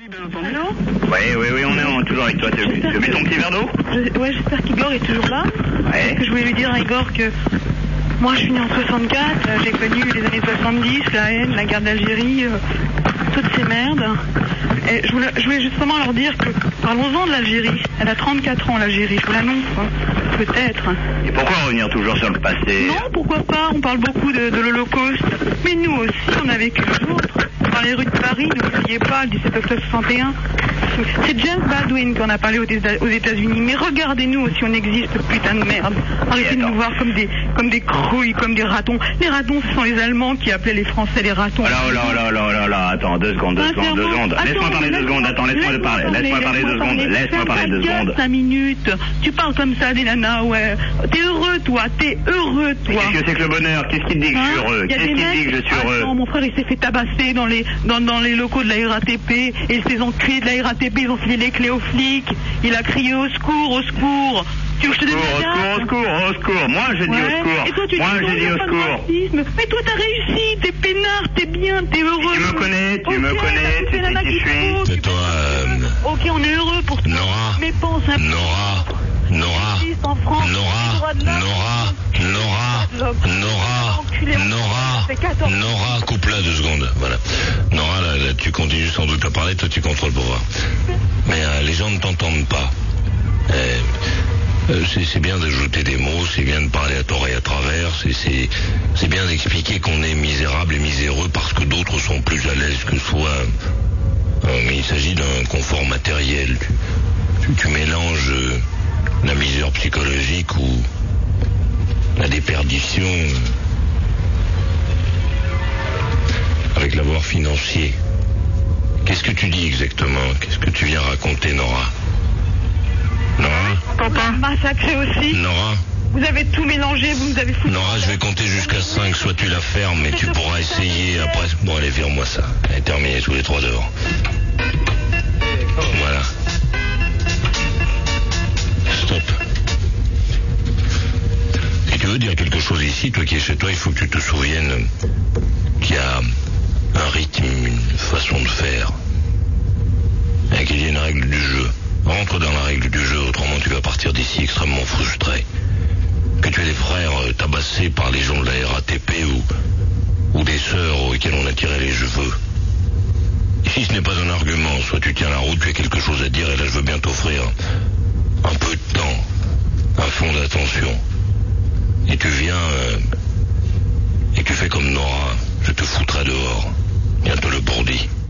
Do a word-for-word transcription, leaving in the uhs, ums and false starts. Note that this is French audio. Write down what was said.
bien entendu. Allô? Oui, oui, oui, on est en- toujours avec toi. Tu as vu ton petit verre d'eau? Je- Ouais, j'espère qu'Igor est toujours là. Ouais. Que je voulais lui dire à Igor que moi je suis né en soixante-quatre, euh, j'ai connu les années soixante-dix, la haine, la guerre d'Algérie, euh, toutes ces merdes. Et je voulais, je voulais justement leur dire que, parlons-en de l'Algérie. Elle a trente-quatre ans, l'Algérie, je vous l'annonce, hein. Peut-être. Et pourquoi revenir toujours sur le passé? Non, pourquoi pas, on parle beaucoup de, de l'Holocauste. Mais nous aussi, on a vécu les autres. Dans les rues de Paris, n'oubliez pas, le dix-sept octobre soixante et un. C'est James Baldwin qu'on a parlé aux Éta- aux États-Unis. Mais regardez-nous aussi, on existe, putain de merde. Arrêtez de nous voir comme des, comme des crouilles, comme des ratons. Les ratons, ce sont les Allemands qui appelaient les Français les ratons. Oh là, oh là, oh là, oh là, oh là, là, attends, deux secondes, deux secondes, deux secondes. Laisse-moi parler deux secondes, attends, laisse-moi parler, laisse-moi parler deux secondes, laisse-moi parler deux secondes. Cinq minutes. Tu parles comme ça des nanas, ouais. T'es heureux, toi, t'es heureux, toi. Qu'est-ce que c'est que le bonheur? Qu'est-ce qui te dit que je suis Hein? heureux? Y a Qu'est-ce des qui te mecs- dit que je suis heureux? Ah non, mon frère il s'est fait tabasser dans les, dans, dans les locaux de la R A T P et ces enculés de la R A T P ils ont filé les clés aux flics. Il a crié au secours, au secours. Tu veux que je te Au donne secours, la au date? secours, au secours. Moi, j'ai dit au Ouais. secours. Et toi, tu Moi, dis non, j'ai dit y a au pas de secours. racisme. Mais toi, t'as réussi, t'es peinard, t'es bien, t'es heureux. Tu me connais, tu Ok, me connais, t'as tu fait la sais qui je suis. Naguito, tu Tais-toi, penses- euh, Ok, on est heureux pour toi. Nora. Mais pense un peu. Nora, Nora, Existe en France, Nora, le droit de l'homme. Nora, Nora, Nora, Enculé, Nora, c'est quatorze. Nora, coupe-la deux secondes. Voilà. Nora, là, là, tu continues sans doute à parler, toi tu contrôles pour voir. Mais euh, les gens ne t'entendent pas. Euh, euh, c'est, c'est bien d'ajouter des mots, c'est bien de parler à tort et à travers, c'est, c'est, c'est bien d'expliquer qu'on est misérable et miséreux parce que d'autres sont plus à l'aise que soi. Euh, mais il s'agit d'un confort matériel. Tu, tu, tu mélanges euh, la misère psychologique ou la déperdition euh, avec l'avoir financier. Qu'est-ce que tu dis exactement? Qu'est-ce que tu viens raconter, Nora? Nora? Papa. Massacré aussi. Nora? Vous avez tout mélangé, vous nous avez foutu. Nora, je vais compter jusqu'à cinq, soit tu la fermes, mais tu pourras essayer après. Bon, allez, vire-moi ça. Elle est terminée, tous les trois dehors. Voilà. Stop. Si tu veux dire quelque chose ici, toi qui es chez toi, il faut que tu te souviennes qu'il y a un rythme, une façon de faire. Et qu'il y a une règle du jeu. Rentre dans la règle du jeu, autrement tu vas partir d'ici extrêmement frustré. Que tu aies des frères euh, tabassés par les gens de la R A T P ou, ou des sœurs auxquelles on a tiré les cheveux. Ici ce n'est pas un argument, soit tu tiens la route, tu as quelque chose à dire et là je veux bien t'offrir un peu de temps, un fond d'attention. Et tu viens euh, et tu fais comme Nora, je te foutrai dehors. Bientôt le bourdi.